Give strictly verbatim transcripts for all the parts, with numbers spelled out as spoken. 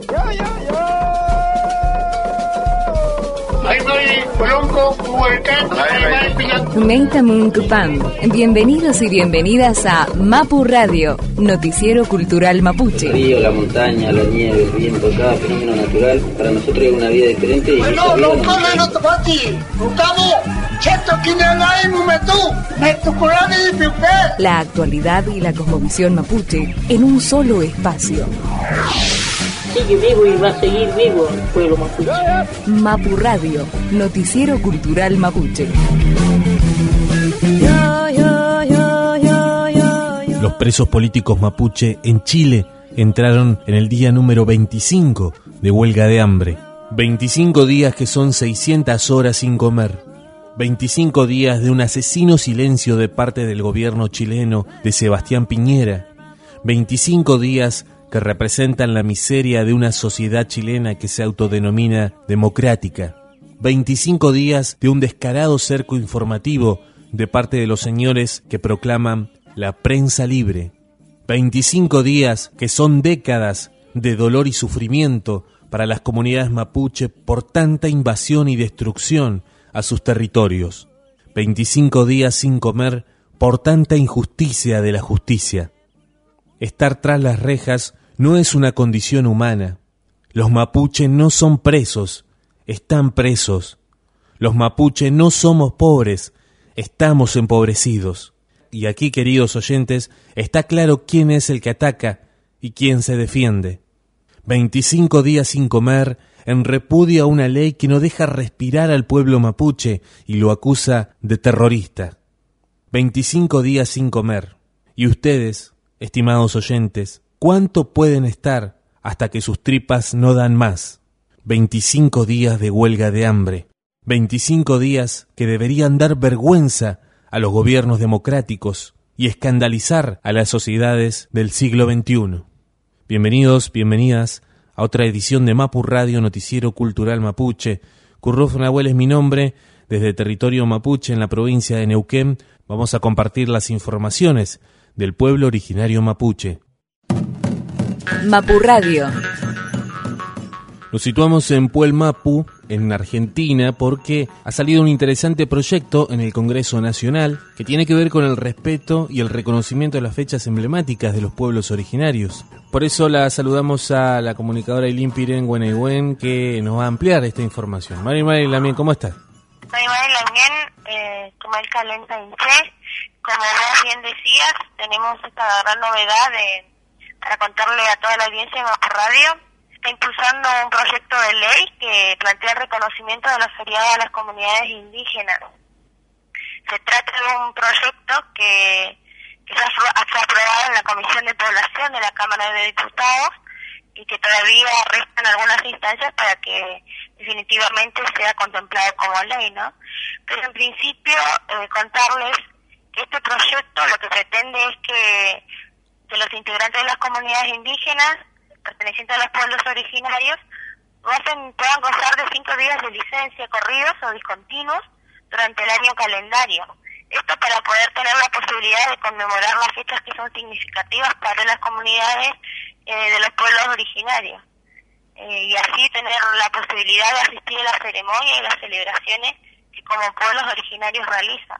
Meitamuntupam. Bienvenidos y bienvenidas a Mapu Radio, noticiero cultural mapuche. El río, la montaña, la nieve, el viento, cada fenómeno natural para nosotros es una vida diferente. Y no, no, no, la actualidad y la cosmovisión mapuche en un solo espacio. Sigue vivo y va a seguir vivo el pueblo mapuche. Mapu Radio, noticiero cultural mapuche. Los presos políticos mapuche en Chile entraron en el día número veinticinco de huelga de hambre. veinticinco días que son seiscientas horas sin comer. veinticinco días de un asesino silencio de parte del gobierno chileno de Sebastián Piñera. veinticinco días que representan la miseria de una sociedad chilena que se autodenomina democrática. veinticinco días de un descarado cerco informativo de parte de los señores que proclaman la prensa libre. veinticinco días que son décadas de dolor y sufrimiento para las comunidades mapuche por tanta invasión y destrucción a sus territorios. veinticinco días sin comer por tanta injusticia de la justicia. Estar tras las rejas no es una condición humana. Los mapuche no son presos, están presos. Los mapuche no somos pobres, estamos empobrecidos. Y aquí, queridos oyentes, está claro quién es el que ataca y quién se defiende. veinticinco días sin comer en repudio a una ley que no deja respirar al pueblo mapuche y lo acusa de terrorista. veinticinco días sin comer. Y ustedes, estimados oyentes, ¿cuánto pueden estar hasta que sus tripas no dan más? veinticinco días de huelga de hambre. veinticinco días que deberían dar vergüenza a los gobiernos democráticos y escandalizar a las sociedades del siglo veintiuno. Bienvenidos, bienvenidas a otra edición de Mapu Radio, noticiero cultural mapuche. Curruf Nahuel es mi nombre. Desde territorio mapuche en la provincia de Neuquén vamos a compartir las informaciones del pueblo originario mapuche. Mapu Radio. Nos situamos en Puel Mapu, en Argentina, porque ha salido un interesante proyecto en el Congreso Nacional que tiene que ver con el respeto y el reconocimiento de las fechas emblemáticas de los pueblos originarios. Por eso la saludamos a la comunicadora Ailín Pirén Guenegüen, que nos va a ampliar esta información. Mari Mari Lamien, ¿cómo estás? Mari Mari Lamien, eh, como el calenta inche, como vos bien decías, tenemos esta gran novedad de, para contarle a toda la audiencia de Mapu Radio. Está impulsando un proyecto de ley que plantea el reconocimiento de los feriados a las comunidades indígenas. Se trata de un proyecto que, que se ha aprobado en la Comisión de Población de la Cámara de Diputados y que todavía restan algunas instancias para que definitivamente sea contemplado como ley, ¿no? Pero en principio eh, contarles que este proyecto lo que pretende es que, que los integrantes de las comunidades indígenas pertenecientes a los pueblos originarios gocen, puedan gozar de cinco días de licencia corridos o discontinuos durante el año calendario. Esto para poder tener la posibilidad de conmemorar las fechas que son significativas para las comunidades eh, de los pueblos originarios. Eh, y así tener la posibilidad de asistir a la ceremonia y las celebraciones que como pueblos originarios realizan.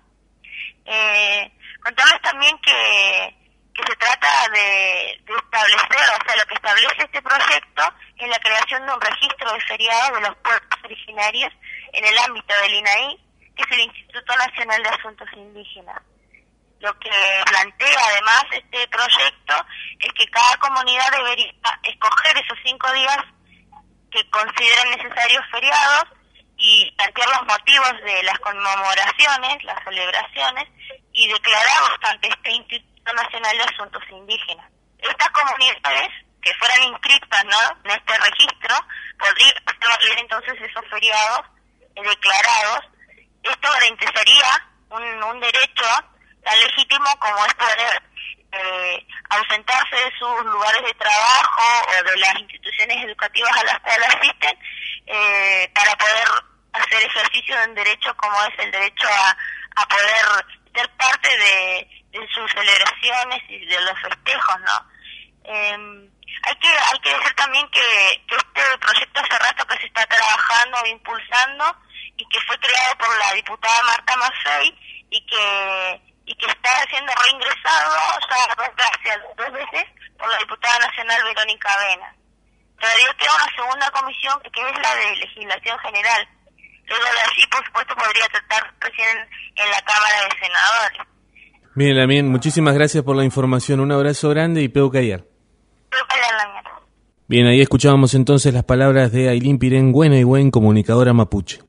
Eh, contarles también que que se trata de, de establecer, o sea, lo que establece este proyecto es la creación de un registro de feriados de los pueblos originarios en el ámbito del I N A I, que es el Instituto Nacional de Asuntos Indígenas. Lo que plantea además este proyecto es que cada comunidad debería escoger esos cinco días que consideren necesarios feriados y plantear los motivos de las conmemoraciones, las celebraciones, y declararlos ante este Instituto Nacional de Asuntos Indígenas. Estas comunidades que fueran inscritas, ¿no?, en este registro podrían hacer entonces esos feriados eh, declarados. Esto garantizaría un, un derecho tan legítimo como es poder eh, ausentarse de sus lugares de trabajo o de las instituciones educativas a las cuales asisten eh, para poder hacer ejercicio de un derecho como es el derecho a, a poder ser parte de de sus celebraciones y de los festejos, ¿no? Eh, hay que hay que decir también que, que hace rato que se está trabajando, impulsando, y que fue creado por la diputada Marta Maffei, y que y que está siendo reingresado ya dos veces, dos veces por la diputada nacional Verónica Avena. Todavía queda una segunda comisión que es la de legislación general. Luego de allí, por supuesto, podría tratar recién en, en la Cámara de Senadores. Bien, Lamien, muchísimas gracias por la información. Un abrazo grande y Peu Callar. Peu Callar, Lamien. Bien, ahí escuchábamos entonces las palabras de Ailín Pirén Güenaygüen, comunicadora mapuche.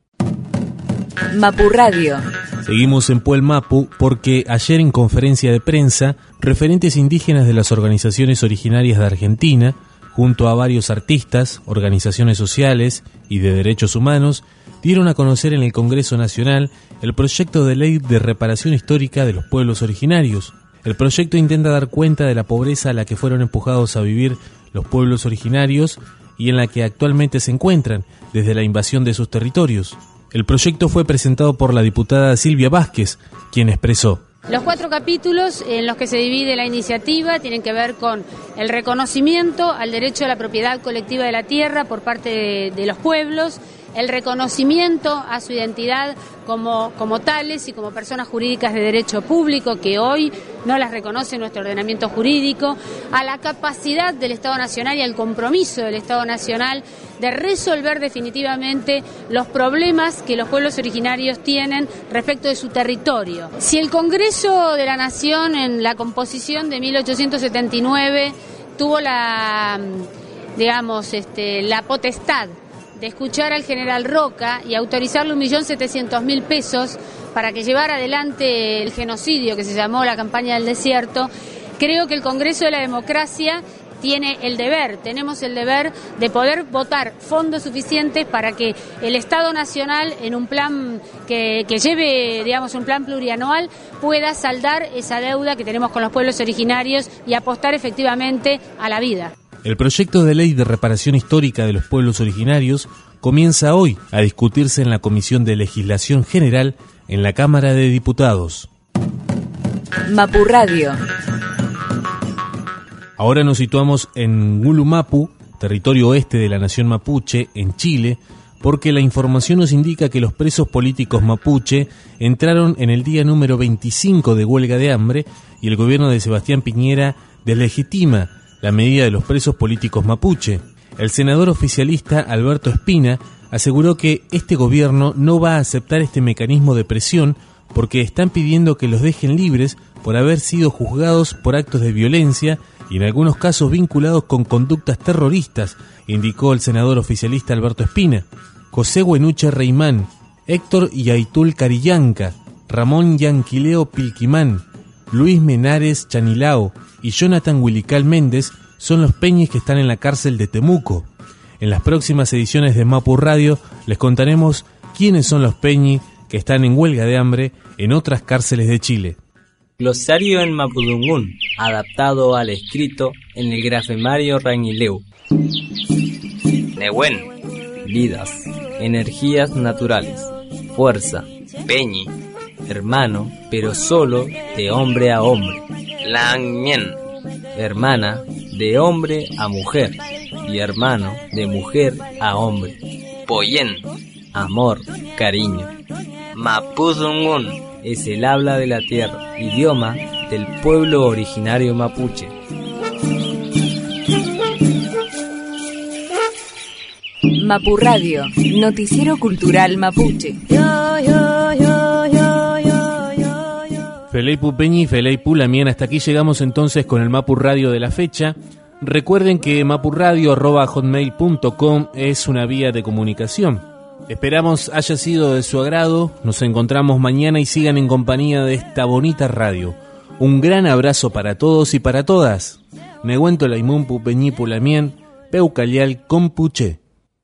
Mapu Radio. Seguimos en Puel Mapu porque ayer en conferencia de prensa, referentes indígenas de las organizaciones originarias de Argentina, junto a varios artistas, organizaciones sociales y de derechos humanos, dieron a conocer en el Congreso Nacional el proyecto de ley de reparación histórica de los pueblos originarios. El proyecto intenta dar cuenta de la pobreza a la que fueron empujados a vivir los pueblos originarios y en la que actualmente se encuentran desde la invasión de sus territorios. El proyecto fue presentado por la diputada Silvia Vázquez, quien expresó: los cuatro capítulos en los que se divide la iniciativa tienen que ver con el reconocimiento al derecho a la propiedad colectiva de la tierra por parte de, de los pueblos, el reconocimiento a su identidad como, como tales y como personas jurídicas de derecho público, que hoy no las reconoce nuestro ordenamiento jurídico, a la capacidad del Estado Nacional y al compromiso del Estado Nacional de resolver definitivamente los problemas que los pueblos originarios tienen respecto de su territorio. Si el Congreso de la Nación en la composición de mil ochocientos setenta y nueve tuvo la, digamos, este, la potestad de escuchar al general Roca y autorizarle un millón setecientos mil pesos para que llevara adelante el genocidio que se llamó la campaña del desierto, creo que el Congreso de la Democracia tiene el deber, tenemos el deber de poder votar fondos suficientes para que el Estado Nacional, en un plan que, que lleve, digamos, un plan plurianual, pueda saldar esa deuda que tenemos con los pueblos originarios y apostar efectivamente a la vida. El proyecto de ley de reparación histórica de los pueblos originarios comienza hoy a discutirse en la Comisión de Legislación General en la Cámara de Diputados. Mapu Radio. Ahora nos situamos en Ngulumapu, territorio oeste de la nación mapuche, en Chile, porque la información nos indica que los presos políticos mapuche entraron en el día número veinticinco de huelga de hambre y el gobierno de Sebastián Piñera deslegitima la medida de los presos políticos mapuche. El senador oficialista Alberto Espina aseguró que este gobierno no va a aceptar este mecanismo de presión porque están pidiendo que los dejen libres por haber sido juzgados por actos de violencia y en algunos casos vinculados con conductas terroristas, indicó el senador oficialista Alberto Espina. José Huenuche Reimán, Héctor Yaitul Carillanca, Ramón Yanquileo Pilquimán, Luis Menares Chanilao y Jonathan Huilical Méndez son los peñis que están en la cárcel de Temuco. En las próximas ediciones de Mapu Radio les contaremos quiénes son los peñis que están en huelga de hambre en otras cárceles de Chile. Glosario en Mapudungún, adaptado al escrito en el grafemario Rañileu. Nehuen, vidas, energías naturales, fuerza, peñi, hermano, pero solo de hombre a hombre. Langmien, hermana, de hombre a mujer, y hermano, de mujer a hombre. Poyen, amor, cariño. Mapudungún es el habla de la tierra, idioma del pueblo originario mapuche. Mapu Radio, noticiero cultural mapuche. Feleipu Peñi, Feleipu Lamien, hasta aquí llegamos entonces con el Mapu Radio de la fecha. Recuerden que mapuradio arroba hotmail punto com es una vía de comunicación. Esperamos haya sido de su agrado, nos encontramos mañana y sigan en compañía de esta bonita radio. Un gran abrazo para todos y para todas. Nehuento Laimunpu Peñipu Lamien, Peu Callar Compuche.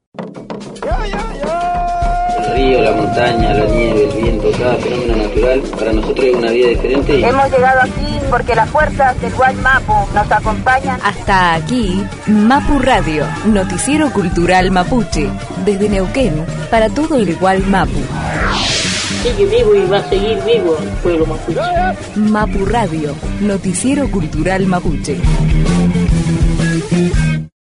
El río, la montaña, la nieve, el viento, cada fenómeno natural para nosotros es una vida diferente. Y... hemos llegado aquí porque las fuerzas del Guaymapu nos acompañan. Hasta aquí, Mapu Radio, noticiero cultural mapuche, desde Neuquén, para todo el Guaymapu. Sigue vivo y va a seguir vivo el pueblo mapuche. Mapu Radio, noticiero cultural mapuche.